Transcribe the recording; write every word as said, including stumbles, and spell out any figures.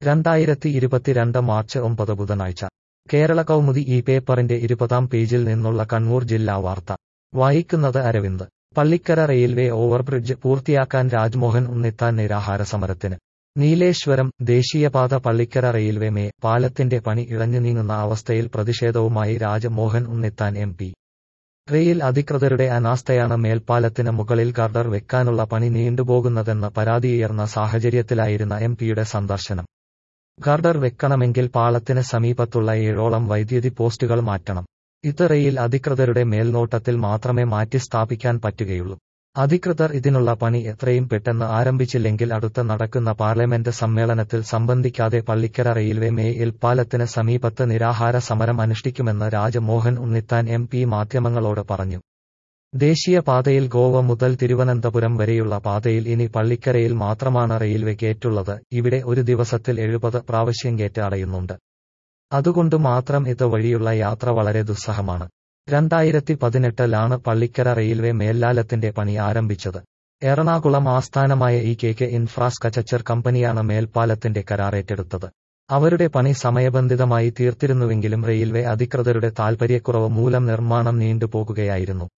രണ്ടായിരത്തി ഇരുപത്തിരണ്ട് മാർച്ച് ഒമ്പത് ബുധനാഴ്ച കേരള കൗമുദി ഈ പേപ്പറിന്റെ ഇരുപതാം പേജിൽ നിന്നുള്ള കണ്ണൂർ ജില്ലാ വാർത്ത വായിക്കുന്നത് അരവിന്ദ്. പള്ളിക്കര റെയിൽവേ ഓവർബ്രിഡ്ജ് പൂർത്തിയാക്കാൻ രാജ്മോഹൻ ഉണ്ണിത്താൻ നിരാഹാര സമരത്തിന്. നീലേശ്വരം. ദേശീയപാത പള്ളിക്കര റെയിൽവേ മേ പാലത്തിന്റെ പണി ഇഴഞ്ഞു നീങ്ങുന്ന അവസ്ഥയിൽ പ്രതിഷേധവുമായി Rajmohan Unnithan M P. Rail അധികൃതരുടെ അനാസ്ഥയാണ് മേൽപ്പാലത്തിന് മുകളിൽ ഗർഡർ വെക്കാനുള്ള പണി നീണ്ടുപോകുന്നതെന്ന് പരാതിയുയർന്ന സാഹചര്യത്തിലായിരുന്ന എം പിയുടെ സന്ദർശനം. ഗർഡർ വെക്കണമെങ്കിൽ പാളത്തിന് സമീപത്തുള്ള ഏഴോളം വൈദ്യുതി പോസ്റ്റുകൾ മാറ്റണം. ഇത് റെയിൽ അധികൃതരുടെ മേൽനോട്ടത്തിൽ മാത്രമേ മാറ്റി സ്ഥാപിക്കാൻ പറ്റുകയുള്ളൂ. അധികൃതർ ഇതിനുള്ള പണി എത്രയും പെട്ടെന്ന് ആരംഭിച്ചില്ലെങ്കിൽ അടുത്ത നടക്കുന്ന പാർലമെന്റ് സമ്മേളനത്തിൽ സംബന്ധിക്കാതെ പള്ളിക്കര റെയിൽവേ മേൽ പാലത്തിന് സമീപത്ത് നിരാഹാര സമരം അനുഷ്ഠിക്കുമെന്ന് രാജ്മോഹൻ ഉണ്ണിത്താൻ എം പി മാധ്യമങ്ങളോട് പറഞ്ഞു. ദേശീയപാതയിൽ ഗോവ മുതൽ തിരുവനന്തപുരം വരെയുള്ള പാതയിൽ ഇനി പള്ളിക്കരയിൽ മാത്രമാണ് റെയിൽവേ ഗേറ്റുള്ളത്. ഇവിടെ ഒരു ദിവസത്തിൽ എഴുപത് പ്രാവശ്യം ഗേറ്റ് അടയുന്നുണ്ട്. അതുകൊണ്ട് മാത്രം ഇത് വഴിയുള്ള യാത്ര വളരെ ദുസ്സഹമാണ്. രണ്ടായിരത്തി പതിനെട്ടിലാണ് പള്ളിക്കര റെയിൽവേ മേൽപ്പാലത്തിന്റെ പണി ആരംഭിച്ചത്. എറണാകുളം ആസ്ഥാനമായ ഇ കെ കെ ഇൻഫ്രാസ്ട്രക്ചർ കമ്പനിയാണ് മേൽപ്പാലത്തിന്റെ കരാറേറ്റെടുത്തത്. അവരുടെ പണി സമയബന്ധിതമായി തീർത്തിരുന്നുവെങ്കിലും റെയിൽവേ അധികൃതരുടെ താൽപര്യക്കുറവ് മൂലം നിർമ്മാണം നീണ്ടുപോകുകയായിരുന്നു.